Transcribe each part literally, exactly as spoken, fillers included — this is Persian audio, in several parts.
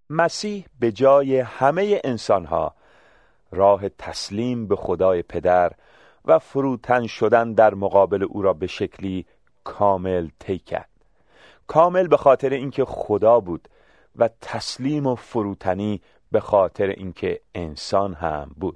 مسیح به جای همه انسانها راه تسلیم به خدای پدر و فروتن شدن در مقابل او را به شکلی کامل طی کرد. کامل به خاطر اینکه خدا بود و تسلیم و فروتنی به خاطر اینکه انسان هم بود.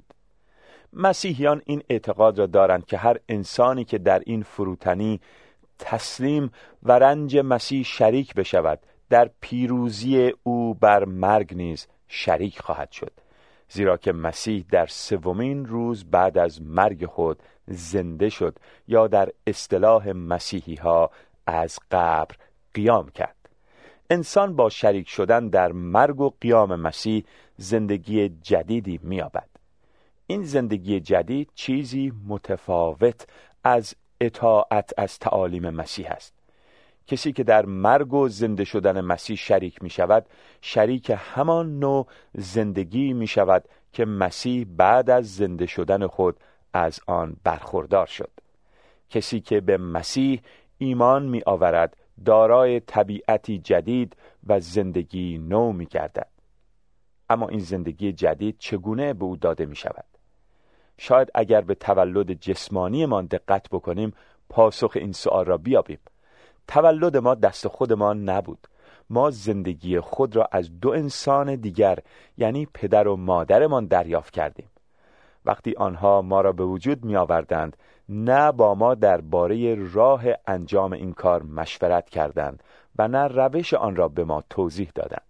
مسیحیان این اعتقاد را دارند که هر انسانی که در این فروتنی تسلیم و رنج مسیح شریک بشود، در پیروزی او بر مرگ نیز شریک خواهد شد، زیرا که مسیح در سومین روز بعد از مرگ خود زنده شد، یا در اصطلاح مسیحی ها از قبر قیام کرد. انسان با شریک شدن در مرگ و قیام مسیح زندگی جدیدی می‌یابد. این زندگی جدید چیزی متفاوت از اطاعت از تعالیم مسیح است. کسی که در مرگ و زنده شدن مسیح شریک می شود، شریک همان نوع زندگی می شود که مسیح بعد از زنده شدن خود از آن برخوردار شد. کسی که به مسیح ایمان می آورد دارای طبیعتی جدید و زندگی نو می گردد. اما این زندگی جدید چگونه به او داده می شود؟ شاید اگر به تولد جسمانی ما دقت بکنیم پاسخ این سوال را بیابیم. تولد ما دست خود ما نبود. ما زندگی خود را از دو انسان دیگر، یعنی پدر و مادرمان دریافت کردیم. وقتی آنها ما را به وجود می آوردند، نه با ما درباره راه انجام این کار مشورت کردند و نه روش آن را به ما توضیح دادند.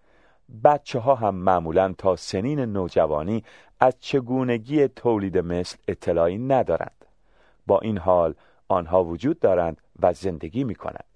بچه ها هم معمولاً تا سنین نوجوانی از چگونگی تولید مثل اطلاعی ندارند. با این حال آنها وجود دارند و زندگی می کنند.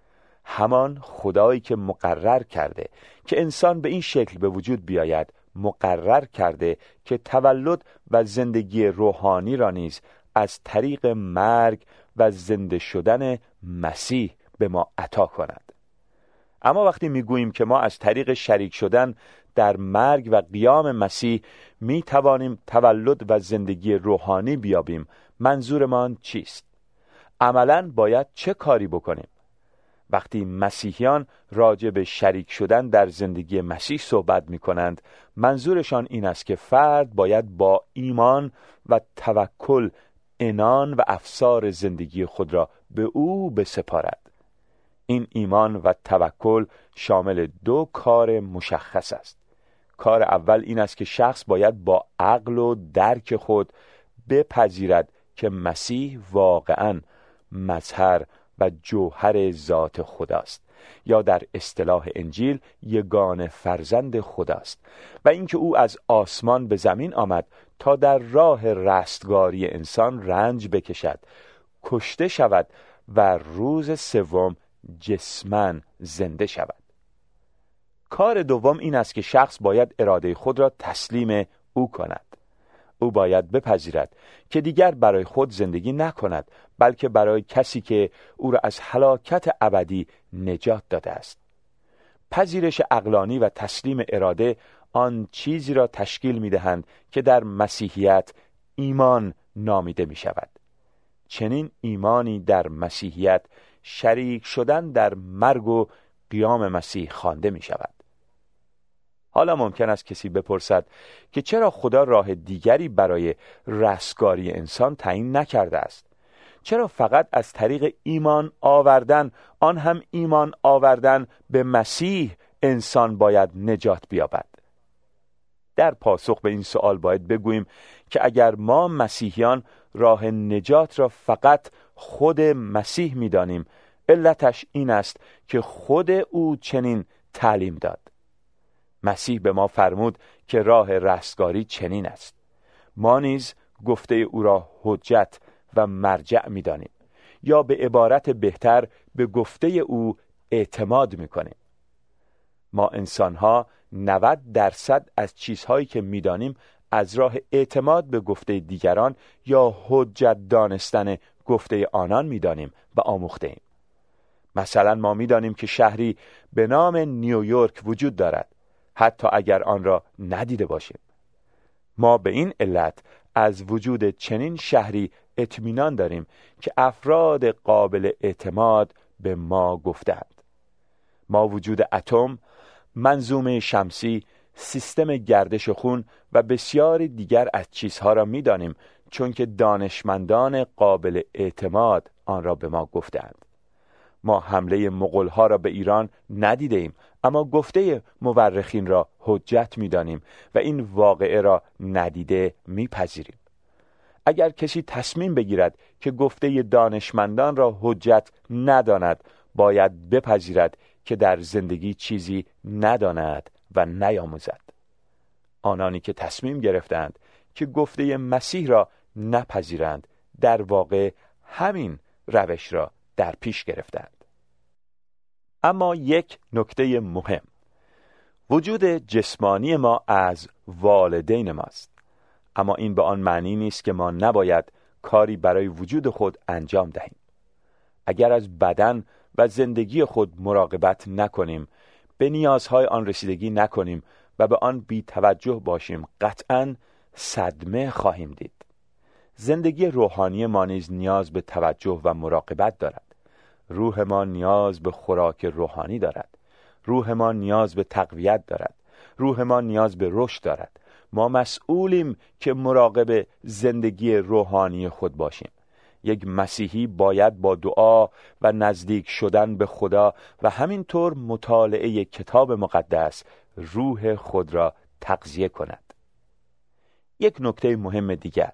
همان خدایی که مقرر کرده که انسان به این شکل به وجود بیاید، مقرر کرده که تولد و زندگی روحانی را نیز از طریق مرگ و زنده شدن مسیح به ما عطا کند. اما وقتی میگوییم که ما از طریق شریک شدن در مرگ و قیام مسیح می توانیم تولد و زندگی روحانی بیابیم، منظورمان چیست؟ عملاً باید چه کاری بکنیم؟ وقتی مسیحیان راجع به شریک شدن در زندگی مسیح صحبت می کنند، منظورشان این است که فرد باید با ایمان و توکل عنان و افسار زندگی خود را به او بسپارد. این ایمان و توکل شامل دو کار مشخص است. کار اول این است که شخص باید با عقل و درک خود بپذیرد که مسیح واقعاً مظهر و جوهر ذات خداست، یا در اصطلاح انجیل یگانه فرزند خداست، و اینکه او از آسمان به زمین آمد تا در راه رستگاری انسان رنج بکشد، کشته شود و روز سوم جسماً زنده شود. کار دوم این است که شخص باید اراده خود را تسلیم او کند. او باید بپذیرد که دیگر برای خود زندگی نکند، بلکه برای کسی که او را از هلاکت ابدی نجات داده است. پذیرش عقلانی و تسلیم اراده آن چیزی را تشکیل می‌دهند که در مسیحیت ایمان نامیده می‌شود. چنین ایمانی در مسیحیت شریک شدن در مرگ و قیام مسیح خوانده می‌شود. حالا ممکن است کسی بپرسد که چرا خدا راه دیگری برای رستگاری انسان تعیین نکرده است؟ چرا فقط از طریق ایمان آوردن، آن هم ایمان آوردن به مسیح، انسان باید نجات بیابد؟ در پاسخ به این سوال باید بگوییم که اگر ما مسیحیان راه نجات را فقط خود مسیح می‌دانیم، علتش این است که خود او چنین تعلیم داد. مسیح به ما فرمود که راه رستگاری چنین است. ما نیز گفته او را حجت و مرجع می دانیم، یا به عبارت بهتر به گفته او اعتماد می کنیم. ما انسان‌ها نود درصد از چیزهایی که می دانیم از راه اعتماد به گفته دیگران یا حجت دانستن گفته آنان می دانیم و آموخته ایم. مثلا ما می دانیم که شهری به نام نیویورک وجود دارد، حتی اگر آن را ندیده باشیم. ما به این علت از وجود چنین شهری اطمینان داریم که افراد قابل اعتماد به ما گفتند. ما وجود اتم منظومه شمسی، سیستم گردش خون و بسیاری دیگر از چیزها را می دانیم، چون که دانشمندان قابل اعتماد آن را به ما گفتند. ما حمله مغول‌ها را به ایران ندیده ایم، اما گفته مورخین را حجت می دانیم و این واقعه را ندیده می پذیریم. اگر کسی تصمیم بگیرد که گفته دانشمندان را حجت نداند، باید بپذیرد که در زندگی چیزی نداند و نیاموزد. آنانی که تصمیم گرفتند که گفته مسیح را نپذیرند، در واقع همین روش را در پیش گرفتند. اما یک نکته مهم: وجود جسمانی ما از والدین ماست، اما این به آن معنی نیست که ما نباید کاری برای وجود خود انجام دهیم. اگر از بدن و زندگی خود مراقبت نکنیم، به نیازهای آن رسیدگی نکنیم و به آن بی توجه باشیم، قطعاً صدمه خواهیم دید. زندگی روحانی ما نیز نیاز به توجه و مراقبت دارد. روح ما نیاز به خوراک روحانی دارد. روح ما نیاز به تقویت دارد. روح ما نیاز به رشد دارد. ما مسئولیم که مراقب زندگی روحانی خود باشیم. یک مسیحی باید با دعا و نزدیک شدن به خدا و همینطور مطالعه کتاب مقدس روح خود را تغذیه کند. یک نکته مهم دیگر: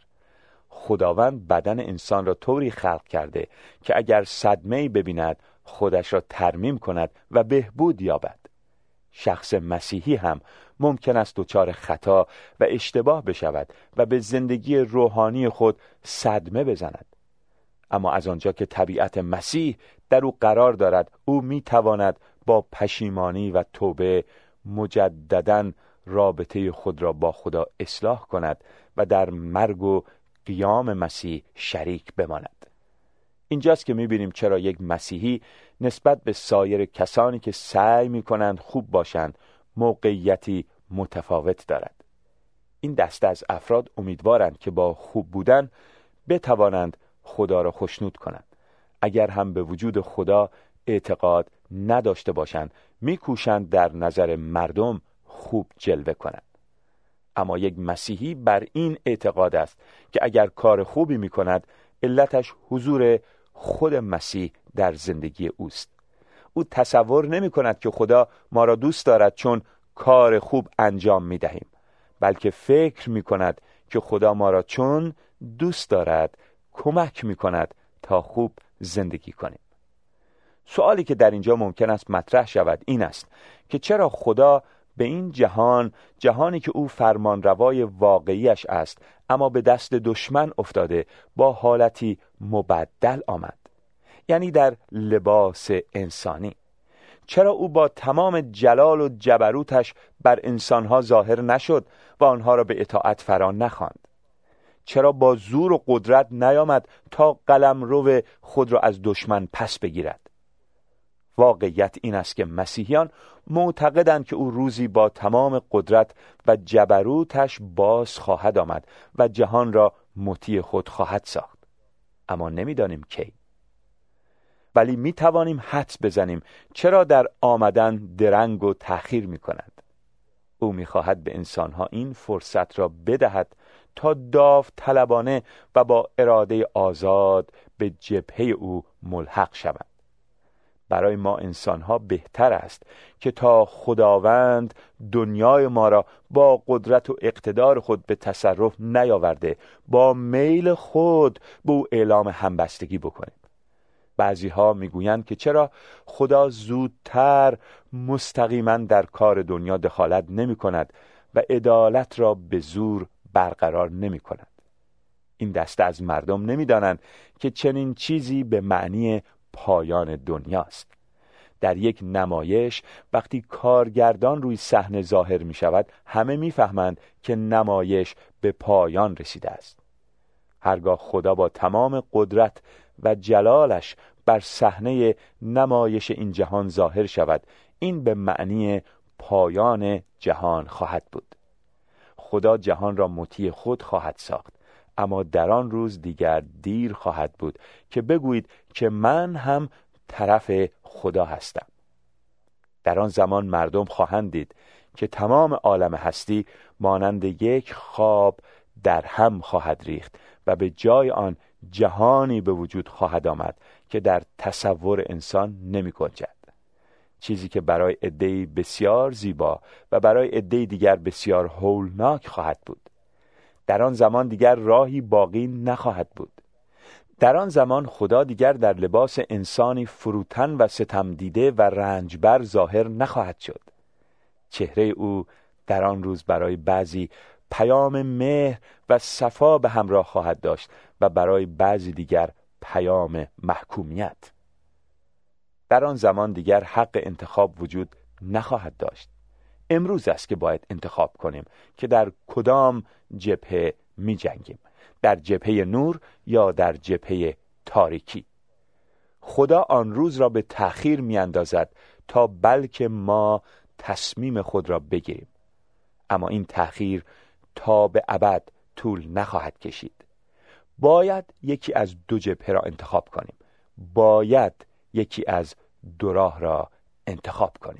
خداوند بدن انسان را طوری خلق کرده که اگر صدمه‌ای ببیند خودش را ترمیم کند و بهبود یابد. شخص مسیحی هم ممکن است دچار خطا و اشتباه بشود و به زندگی روحانی خود صدمه بزند. اما از آنجا که طبیعت مسیح در او قرار دارد، او می تواند با پشیمانی و توبه مجدداً رابطه خود را با خدا اصلاح کند و در مرگ و قیام مسیح شریک بماند. اینجاست که می‌بینیم چرا یک مسیحی نسبت به سایر کسانی که سعی می‌کنند خوب باشند موقعیتی متفاوت دارد. این دسته از افراد امیدوارند که با خوب بودن بتوانند خدا را خوشنود کنند. اگر هم به وجود خدا اعتقاد نداشته باشند، می‌کوشند در نظر مردم خوب جلوه کنند. اما یک مسیحی بر این اعتقاد است که اگر کار خوبی می‌کند، علتش حضور خود مسیح در زندگی اوست. او تصور نمی‌کند که خدا ما را دوست دارد چون کار خوب انجام می‌دهیم، بلکه فکر می‌کند که خدا ما را چون دوست دارد کمک می‌کند تا خوب زندگی کنیم. سوالی که در اینجا ممکن است مطرح شود این است که چرا خدا به این جهان، جهانی که او فرمانروای واقعیش است اما به دست دشمن افتاده، با حالتی مبدل آمد، یعنی در لباس انسانی؟ چرا او با تمام جلال و جبروتش بر انسانها ظاهر نشد و آنها را به اطاعت فرا نخواند؟ چرا با زور و قدرت نیامد تا قلمرو خود را از دشمن پس بگیرد؟ واقعیت این است که مسیحیان معتقدند که او روزی با تمام قدرت و جبروتش باز خواهد آمد و جهان را مطیع خود خواهد ساخت، اما نمیدانیم کی. ولی می توانیم حدس بزنیم چرا در آمدن درنگ و تأخیر می کند. او می خواهد به انسانها این فرصت را بدهد تا داوطلبانه و با اراده آزاد به جبهه او ملحق شوند. برای ما انسانها بهتر است که تا خداوند دنیای ما را با قدرت و اقتدار خود به تصرف نیاورده، با میل خود به او اعلام همبستگی بکنیم. بعضی ها میگویند که چرا خدا زودتر مستقیما در کار دنیا دخالت نمی کند و عدالت را به زور برقرار نمی کند. این دسته از مردم نمی دانند که چنین چیزی به معنی پایان دنیاست. در یک نمایش وقتی کارگردان روی صحنه ظاهر می شود، همه می فهمند که نمایش به پایان رسیده است. هرگاه خدا با تمام قدرت و جلالش بر صحنه نمایش این جهان ظاهر شود، این به معنی پایان جهان خواهد بود. خدا جهان را مطیع خود خواهد ساخت، اما در آن روز دیگر دیر خواهد بود که بگویید که من هم طرف خدا هستم. در آن زمان مردم خواهند دید که تمام عالم هستی مانند یک خواب در هم خواهد ریخت و به جای آن جهانی به وجود خواهد آمد که در تصور انسان نمی گنجد. چیزی که برای عده‌ای بسیار زیبا و برای عده‌ای دیگر بسیار هولناک خواهد بود. در آن زمان دیگر راهی باقی نخواهد بود. در آن زمان خدا دیگر در لباس انسانی فروتن و ستم دیده و رنجبر ظاهر نخواهد شد. چهره او در آن روز برای بعضی پیام مهر و صفا به همراه خواهد داشت و برای بعضی دیگر پیام محکومیت. در آن زمان دیگر حق انتخاب وجود نخواهد داشت. امروز است که باید انتخاب کنیم که در کدام جبهه می جنگیم، در جبهه نور یا در جبهه تاریکی. خدا آن روز را به تأخیر می اندازد تا بلکه ما تصمیم خود را بگیریم، اما این تأخیر تا به ابد طول نخواهد کشید. باید یکی از دو جبهه را انتخاب کنیم. باید یکی از دو راه را انتخاب کنیم.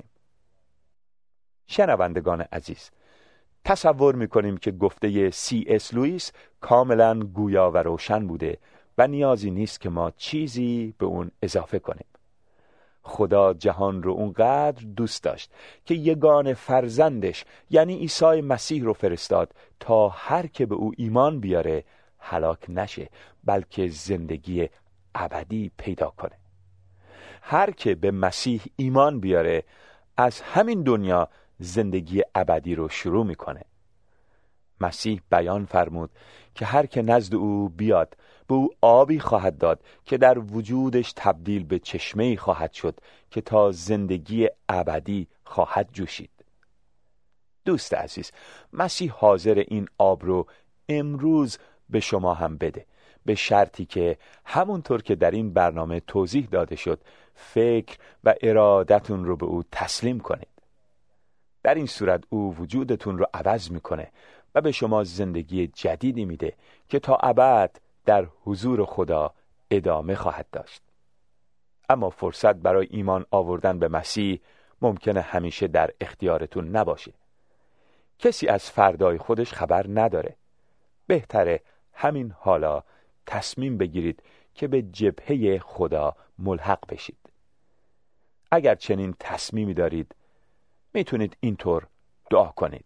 شنوندگان عزیز، تصور می‌کنیم که گفته سی اس لوئیس کاملا گویا و روشن بوده و نیازی نیست که ما چیزی به اون اضافه کنیم. خدا جهان رو اونقدر دوست داشت که یگانه فرزندش یعنی عیسی مسیح رو فرستاد تا هر که به او ایمان بیاره هلاک نشه، بلکه زندگی ابدی پیدا کنه. هر که به مسیح ایمان بیاره از همین دنیا زندگی ابدی رو شروع میکنه. مسیح بیان فرمود که هر که نزد او بیاد به او آبی خواهد داد که در وجودش تبدیل به چشمه‌ای خواهد شد که تا زندگی ابدی خواهد جوشید. دوست عزیز، مسیح حاضر این آب رو امروز به شما هم بده، به شرطی که همونطور که در این برنامه توضیح داده شد فکر و ارادتون رو به او تسلیم کنید. در این صورت او وجودتون رو عوض میکنه و به شما زندگی جدیدی میده که تا ابد در حضور خدا ادامه خواهد داشت. اما فرصت برای ایمان آوردن به مسیح ممکنه همیشه در اختیارتون نباشه. کسی از فردای خودش خبر نداره. بهتره همین حالا تصمیم بگیرید که به جبهه خدا ملحق بشید. اگر چنین تصمیمی دارید میتونید اینطور دعا کنید: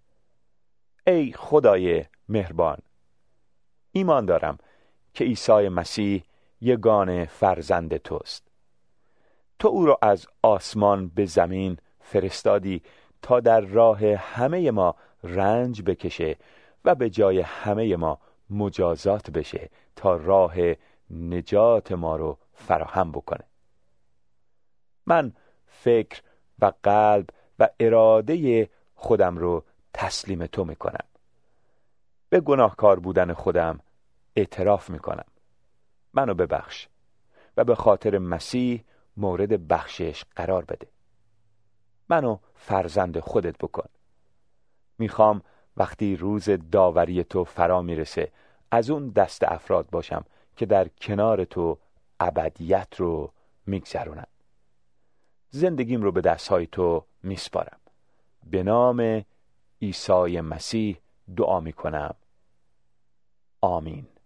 ای خدای مهربان، ایمان دارم که عیسی مسیح یگانه فرزند توست. تو او را از آسمان به زمین فرستادی تا در راه همه ما رنج بکشه و به جای همه ما مجازات بشه تا راه نجات ما رو فراهم بکنه. من فکر و قلب و اراده خودم رو تسلیم تو میکنم. به گناهکار بودن خودم اعتراف میکنم. منو ببخش و به خاطر مسیح مورد بخشش قرار بده. منو فرزند خودت بکن. میخوام وقتی روز داوری تو فرا میرسه از اون دست افراد باشم که در کنار تو ابدیت رو میگذرونن. زندگیم رو به دستهای تو میسپارم. به نام عیسی مسیح دعا میکنم. آمین.